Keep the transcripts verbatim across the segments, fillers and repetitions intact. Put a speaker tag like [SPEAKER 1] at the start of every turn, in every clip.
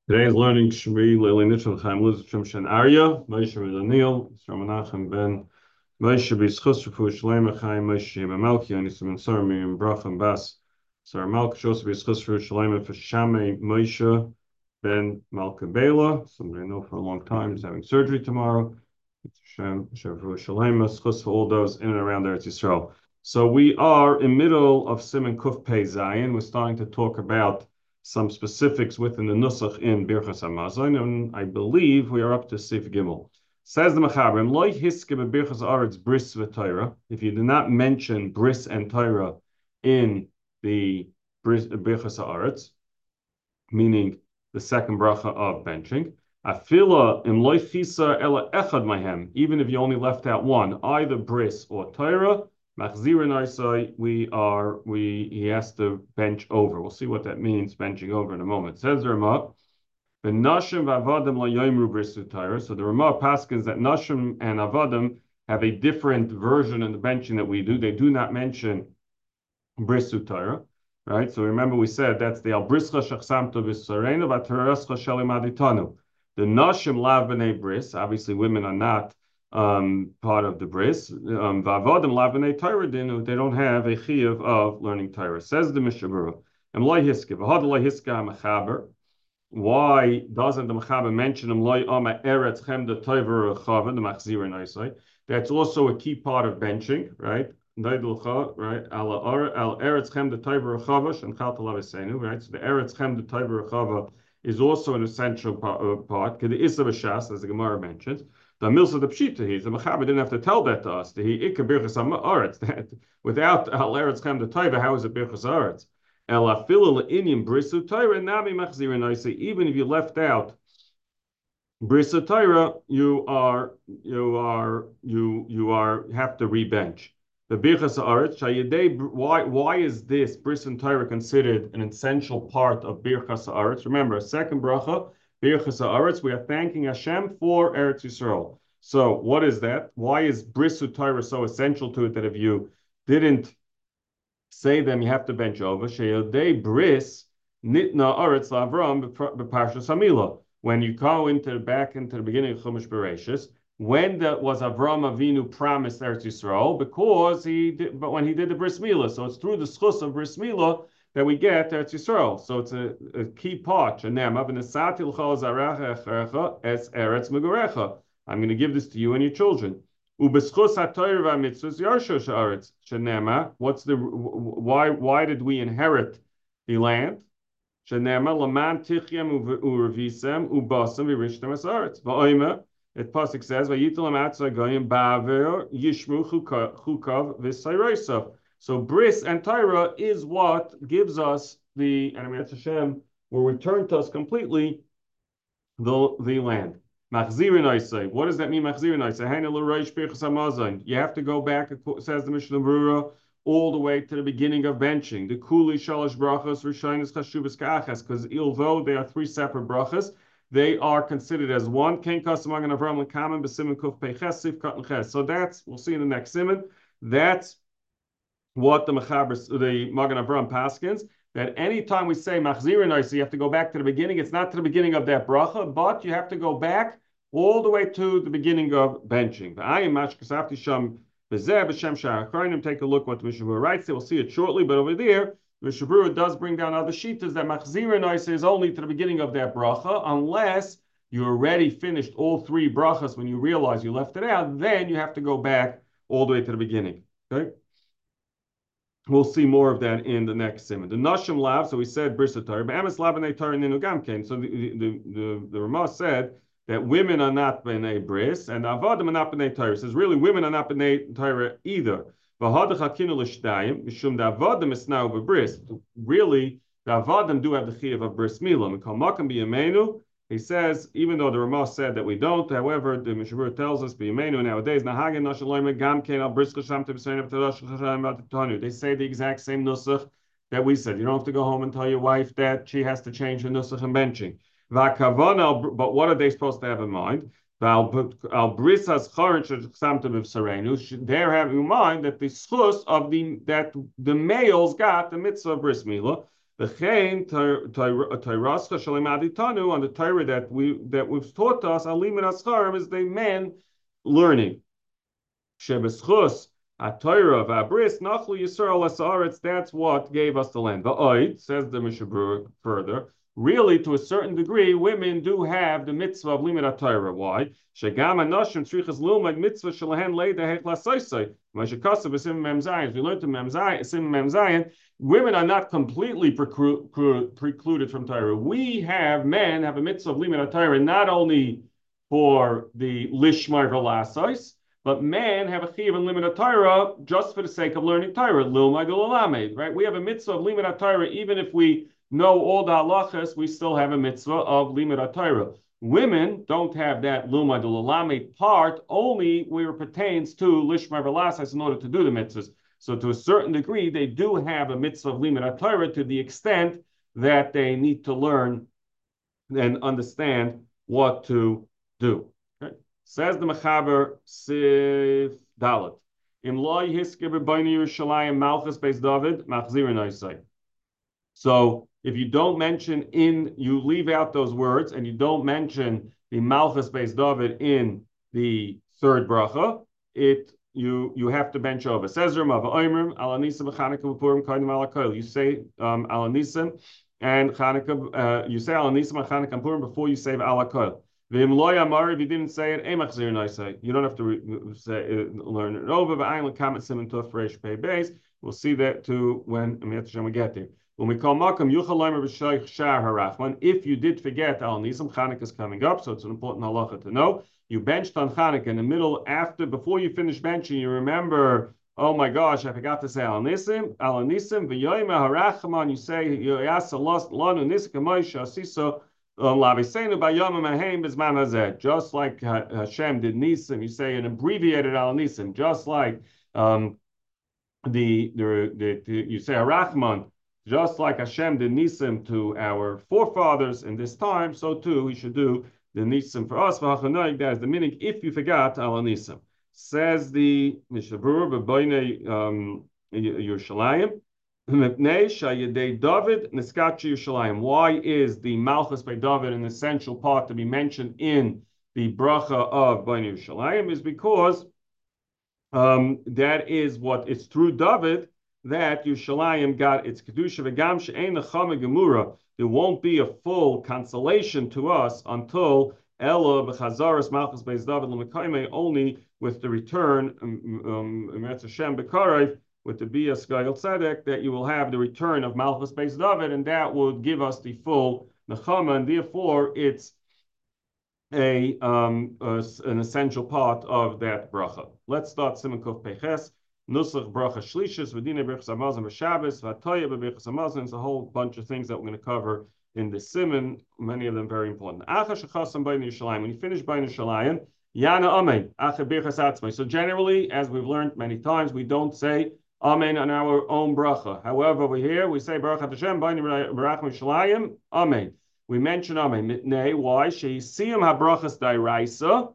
[SPEAKER 1] Today's learning Shri Lili Nitchel Chaim Luz Shem Shen Arya Moshe Daniel Yisrael Menachem Ben Moshe B'Schus Refu Shalem Chaim Moshe Mamalki Anisim Sar Miriam Bracham Bas Sar Malk Shos B'Schus Refu Shalem for Shame Moshe Ben Malka Bela. Somebody I know for a long time is having surgery tomorrow. Shem Refu Shalem Schus for all those in and around Eretz Yisrael. So we are in middle of Siman Kuf Pei Zayin. We're starting to talk about some specifics within the Nusach in Birchas Hamazon, and I believe we are up to Sif Gimel. Says the Mechaber, Loi hiske Birchas Aretz bris v'Torah. If you do not mention bris and Torah in the Birchas Aretz, meaning the second bracha of benching, Afila im Loi chisa ela echad mahem. Even if you only left out one, either bris or Torah, Machzirin we are, we, he has to bench over. We'll see what that means, benching over in a moment. Says the Ramah, the Nashim v'Avadim la yoimru brisu Torah. So the Ramah paskins that Nashim and Avadim have a different version in the benching that we do. They do not mention brisu Torah, right? So remember we said that's the al brischa shachsamto v'sarenu v'aterascha shelim aditanu. The Nashim lav b'nei bris, obviously women are not Um, part of the bris. Um, Vavadim lavnei Torah dinu, they don't have a chiyuv of learning Torah. Says the Mishnah Berurah, and loy hiske, v'had loy hiske mechaber. Why doesn't the mechaber mention him loy ama eretz chem de toiver chava the machzira nicely? That's also a key part of benching, right? Right? Al eretz chem de toiver chava and chaltalavisenu, right? So the eretz chem de toiver chava is also an essential part. Because the isa b'shas, as the Gemara mentions. The milsa the pshita is the mechaber didn't have to tell that to us. The he ikka birchas haaretz that without al eretz chem de toiva, how is it birchas haaretz? El afilu le'inim brisu Torah nami machzirin noisei. Even if you left out brisu Torah, you are you are you you are have to rebench the birchas haaretz. Shayidei, why why is this bris and Torah considered an essential part of birchas haaretz? Remember, a second bracha. Birchas haaretz, we are thanking Hashem for Eretz Yisrael. So what is that? Why is brisu Torah so essential to it that if you didn't say them, you have to bench over? Sheyodei bris nitna aretz la'Avram b'parshas Hamila. When you go into the back into the beginning of Chumash Bereshis, when that was Avram Avinu promised Eretz Yisrael, because he did, but when he did the bris milah, so it's through the schus of bris milah that we get Eretz Yisrael. So it's a, a key part. I'm going to give this to you and your children. What's the why why did we inherit the land? It pasuk says, so bris and Torah is what gives us the, and Hashem will return to us completely the, the land. Machzirin Oisei. What does that mean, Machzirin Oisei? You have to go back, says the Mishnah Berurah, all the way to the beginning of benching. The Kuli Shalosh Brachos Rishonis Chashuvas Ka'achas, because although they are three separate brachas, they are considered as one. Ken Kasamag and Avram Lekaman B'Simen Kuf Peiches Sif Kat L'Ches. So that's, we'll see in the next simon, that's what the Mechaber, the Magen Avram paskins, that anytime we say Machzirin Oisei, you have to go back to the beginning. It's not to the beginning of that bracha, but you have to go back all the way to the beginning of benching. Take a look what the Mishnah Berurah writes. We'll see it shortly, but over there, the Mishnah Berurah does bring down other shitas that Machzirin Oisei is only to the beginning of that bracha, unless you already finished all three brachas when you realize you left it out, then you have to go back all the way to the beginning. Okay? We'll see more of that in the next simon. The Nashim Lav, so we said Bris Torah, but Emes Lav B'nei Torah Ninu Gamkein. So the the the, the Ramah said that women are not B'nei Bris and Avadim are not B'nei Torah. It says really women are not B'nei Torah either. V'hadach Hakinu L'Shtayim Mishum the Avadim is now B'Bris. Really, the Avadim do have the chiyuv of Bris Milah. Mikol Makam B'Yameinu. He says, even though the Ramah said that we don't, however, the Mishnah Berurah tells us, B'Yameinu nowadays, Nahagen Nashaloim Gamkein Al Bris Chashamte B'Sein B'Tadash they say the exact same nusach that we said. You don't have to go home and tell your wife that she has to change her nusach and benching. But what are they supposed to have in mind? Al Bris Hascharich Chashamte B'Sarenu. They're having in mind that the schus of the that the males got the mitzvah of Bris Milah. The chain Tairascha Shalem Aditanu on the Torah that we that we've taught us, Alim and Ascharim is the man learning. Shebeschus Torah v'abris nachlu Yisrael asaretz. That's what gave us the land. The oid says the Mishabur further. Really, to a certain degree, women do have the mitzvah of limud Torah. Why? Shegam anoshim tzrichas lilmad mitzvah shelahen leida hechlasosei. Mashakasav v'sim mem zayin. If you learn to mem zayin, sim mem zayin, women are not completely preclu precluded from Torah. We have men have a mitzvah of limud Torah not only for the lishmar v'lasos, but men have a chiyuv and limud Torah just for the sake of learning Torah. Lilmad ulalamed, right? We have a mitzvah of limud Torah even if we know all the halachas, we still have a mitzvah of limud Torah. Women don't have that lilmad ulalamed part only where it pertains to lishmar v'lasos in order to do the mitzvahs. So to a certain degree, they do have a mitzvah of limud Torah to the extent that they need to learn and understand what to do. Okay? Says the Mechaber Sif Dalet. Im lo yihiske b'bayni Yerushalayim Malchus Beis David machzirin oisai. So if you don't mention in, you leave out those words, and you don't mention the Malchus Beis David in the third bracha, it you you have to bench over. Says Rama v'oimrim ala nisim v'Chanukah v'Purim kodim ala kol. You say um, ala nisim and Chanukah. Uh, you say ala nisim and Chanukah and Purim before you say ala kol. V'im lo yamar, if you didn't say it, ei machzir noisei. You don't have to re- say uh, learn it over. V'ayin l'kamet siman tuf reish pei beis. We'll see that too when we get there. When we call makam yuchal leimer b'shoich shar harachman. If you did forget al nisim, Chanukah is coming up, so it's an important halacha to know. You benched on Chanukah in the middle, after, before you finish benching, you remember, oh my gosh, I forgot to say Al Nisim, Al Nisim, V'yoyim HaRachman, you say, Yasa Lanu Nisik Moshe Asiso, Lavisenu Bayom Mahem Bizman Hazeh. Just like Hashem did Nisim, you say an abbreviated Al Nisim, just like um, the, the, the, you say Harachman, just like Hashem did Nisim to our forefathers in this time, so too we should do the nisim for us. That is the meaning if you forgot al nisim. Says the Mishabur b'boinei um, Yerushalayim. Mepnei shayedei David niskachi Yerushalayim. Why is the Malchus by David an essential part to be mentioned in the bracha of boinei Yerushalayim? Is because um, that is what it's through David that Yerushalayim got its kedusha v'gam she'ein nechama gemura. There won't be a full consolation to us until Ella b'chazaras Malchus Beis David l'mekayme, only with the return um Hashem b'karev, with the Bias Gayel Tzedek, that you will have the return of Malchus Beis David, and that would give us the full nechama, and therefore it's a um a, an essential part of that bracha. Let's start Siman Kuf Peches. Nusach bracha shlishis v'dina b'chas hamazon v'shabbos v'atoya b'chas hamazon. It's a whole bunch of things that we're going to cover in the siman. Many of them very important. Acha shechasam b'nei Yerushalayim. When you finish b'nei Yerushalayim, yana amen. Acha b'chas atzmai. So generally, as we've learned many times, we don't say amen on our own bracha. However, over here we say Baruch Hashem b'nei Yerushalayim amen. We mention amen. Mitnei. Why? Sheisiyum habrachas dairaisa.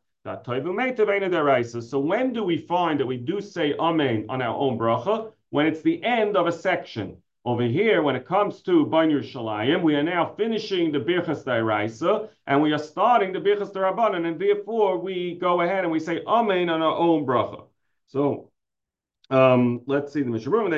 [SPEAKER 1] So when do we find that we do say amen on our own bracha? When it's the end of a section. Over here, when it comes to B'nai Yerushalayim, we are now finishing the Birchas D'Oraisa, and we are starting the Birchas D'Rabbanan, and therefore we go ahead and we say amen on our own bracha. So um, let's see the Mishabur.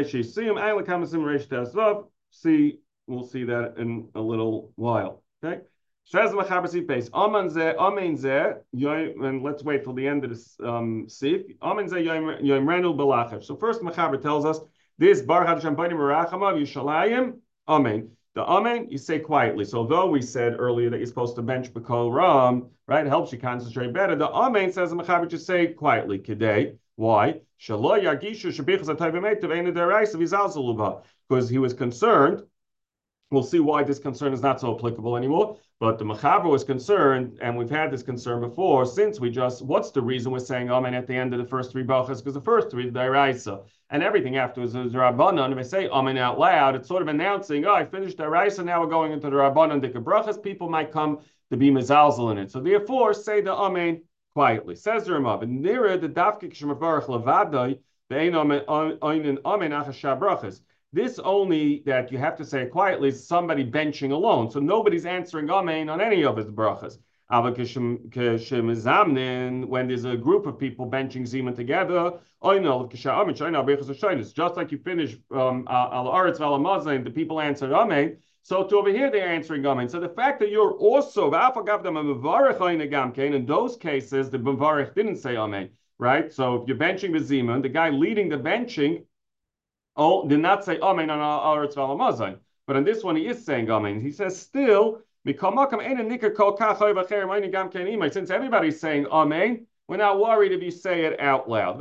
[SPEAKER 1] See, we'll see that in a little while. Okay. Says Mechaber base. Amen zeh, amen zeh. And let's wait till the end of this um, sif. Amen zeh yoim renul belachav. So first Mechaber tells us this Baruch Hashem b'nei merachamav Yerushalayim. Amen. The amen you say quietly. So although we said earlier that you're supposed to bench b'kol ram, right, it helps you concentrate better. The amen says the Mechaber just say quietly. Kedei. Why? Shalo yagishu shebichas atayv emetiv ein deraisa v'zalzaluba. Because he was concerned. We'll see why this concern is not so applicable anymore. But the Mechaber was concerned, and we've had this concern before, since we just, what's the reason we're saying amen at the end of the first three brachas? Because the first three, the D'Oraisa, and everything afterwards is Rabbanan. If I say amen out loud, it's sort of announcing, oh, I finished D'Oraisa, now we're going into the Rabbanan Dika brachas. People might come to be mezalzel in it. So therefore, say the amen quietly. Says the Ramav, and nearer the dafkik shemavarach levadai, the ein amen amen achas shabrachas. This only that you have to say it quietly is somebody benching alone. So nobody's answering Amen on any of his brachas. When there's a group of people benching Zeman together, just like you finish um, Al Aretz Val Hamazon, the people answered Amen. So to over here they're answering Amen. So the fact that you're also in those cases, the Mevarich didn't say Amen, right? So if you're benching the Zeman, the guy leading the benching oh, did not say Amen on Al Aretz Val Hamazon. But on this one he is saying Amen. He says still. Since everybody's saying Amen, we're not worried if you say it out loud.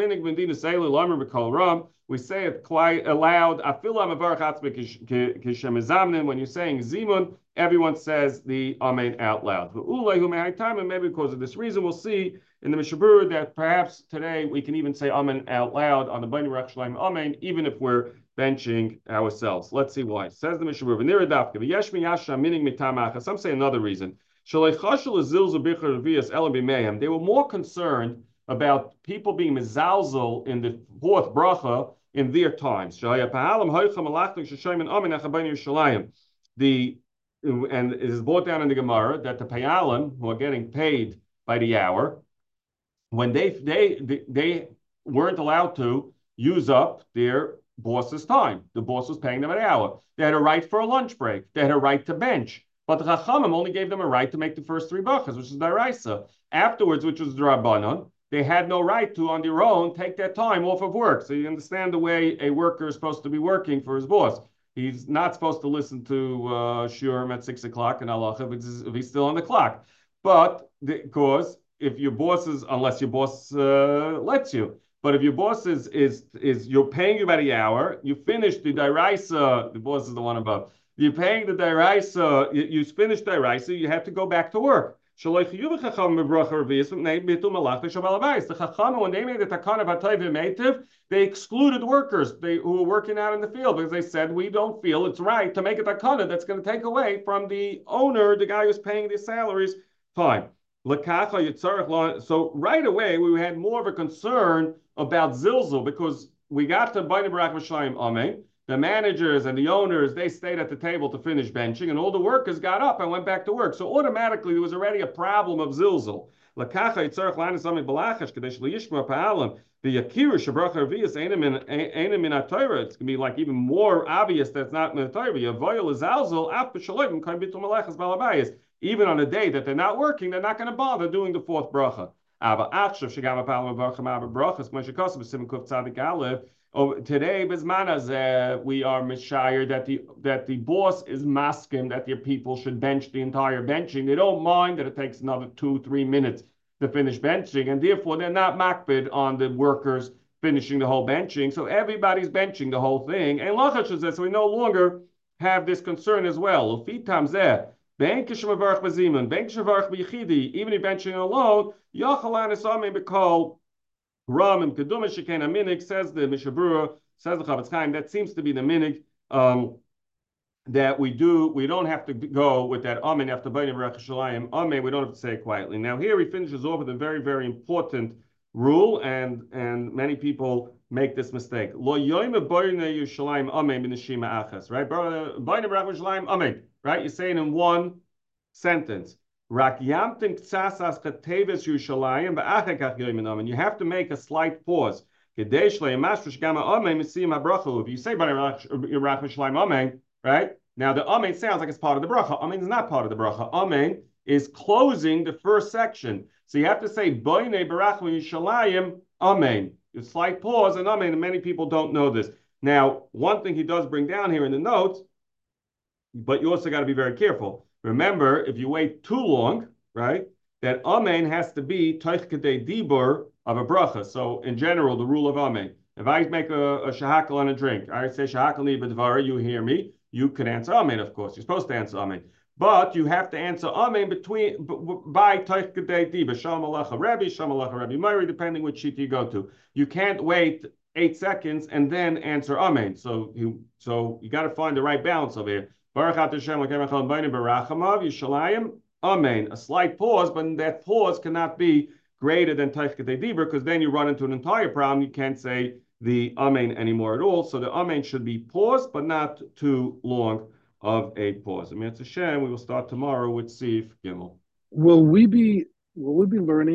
[SPEAKER 1] We say it quite aloud. When you're saying Zimun, everyone says the Amen out loud. And maybe because of this reason, we'll see in the Mishnah Berurah that perhaps today we can even say Amen out loud on the Bnei Baruch Shalom Amen, even if we're benching ourselves. Let's see why. Says the Mishnah Berurah. Some say another reason. They were more concerned about people being mezalzel in the fourth bracha in their times. The and it is brought down in the Gemara that the payalim who are getting paid by the hour, when they they they, they weren't allowed to use up their boss's time. The boss was paying them an hour. They had a right for a lunch break. They had a right to bench. But the Chachamim only gave them a right to make the first three brachas, which is Daraisa. Afterwards, which was Drabanan, they had no right to, on their own, take their time off of work. So you understand the way a worker is supposed to be working for his boss. He's not supposed to listen to uh, Shurim at six o'clock in Allah if, if he's still on the clock. But because if your boss is, unless your boss uh, lets you, but if your boss is is is you're paying you by the hour, you finish the Daraisa, the boss is the one above. You're paying the Daraisa, you, you finish Daraisa, you have to go back to work. The Chacham, when they made the Takana B'Tayv Meitiv, they excluded workers they, who were working out in the field because they said, we don't feel it's right to make a Takana that's going to take away from the owner, the guy who's paying the salaries. Fine. So right away, we had more of a concern about Zilzul because we got to Bnei Baruch Mishayim Amen. The managers and the owners, they stayed at the table to finish benching, and all the workers got up and went back to work. So automatically, there was already a problem of Zilzul. It's going to be like even more obvious that's not in the Torah. Even on a day that they're not working, they're not going to bother doing the fourth bracha. Oh, today, Bismanas, uh, we are mishayir that the that the boss is masking that their people should bench the entire benching. They don't mind that it takes another two, three minutes to finish benching, and therefore they're not makbid on the workers finishing the whole benching. So everybody's benching the whole thing. And Lachash says, so we no longer have this concern as well. Even if benching alone, Yachalan is something because Ram and Keduma Shekena Minig, says the Mishnah Berurah, says the Chavetz Chaim, that seems to be the Minig um, that we do. We don't have to go with that Amen after Bnei Baruch Shalayim. Amen, we don't have to say it quietly. Now here he finishes off with a very, very important rule, and, and many people make this mistake. Lo yoyme Bnei Yerushalayim Amen b'neshima achas, right? Bnei Baruch Shalayim Amen, right? You say it in one sentence. You have to make a slight pause. If you say Amen, right? Now the Amen sounds like it's part of the bracha. Amen is not part of the bracha. Amen is closing the first section. So you have to say Bnei Baruch Yerushalayim Amen. A slight pause and Amen, and many people don't know this. Now, one thing he does bring down here in the notes, but you also got to be very careful. Remember, if you wait too long, right, that Amen has to be Toich Kedei Dibur of a bracha. So in general, the rule of Amen. If I make a, a shahakal on a drink, I say shahakal ni b'dvara, you hear me, you can answer Amen, of course. You're supposed to answer Amen. But you have to answer Amen between by Toich Kedei Dibur, Shalom Alecha Rebbe, Shalom Alecha Rebbe Meiri, depending which sheet you go to. You can't wait eight seconds and then answer Amen. So you so you got to find the right balance over here. Amen. A slight pause, but that pause cannot be greater than Toich Kedei Dibur, because then you run into an entire problem. You can't say the Amen anymore at all. So the Amen should be paused, but not too long of a pause. I mean, it's a shame. We will start tomorrow with Sif Gimel.
[SPEAKER 2] Will we be will we be learning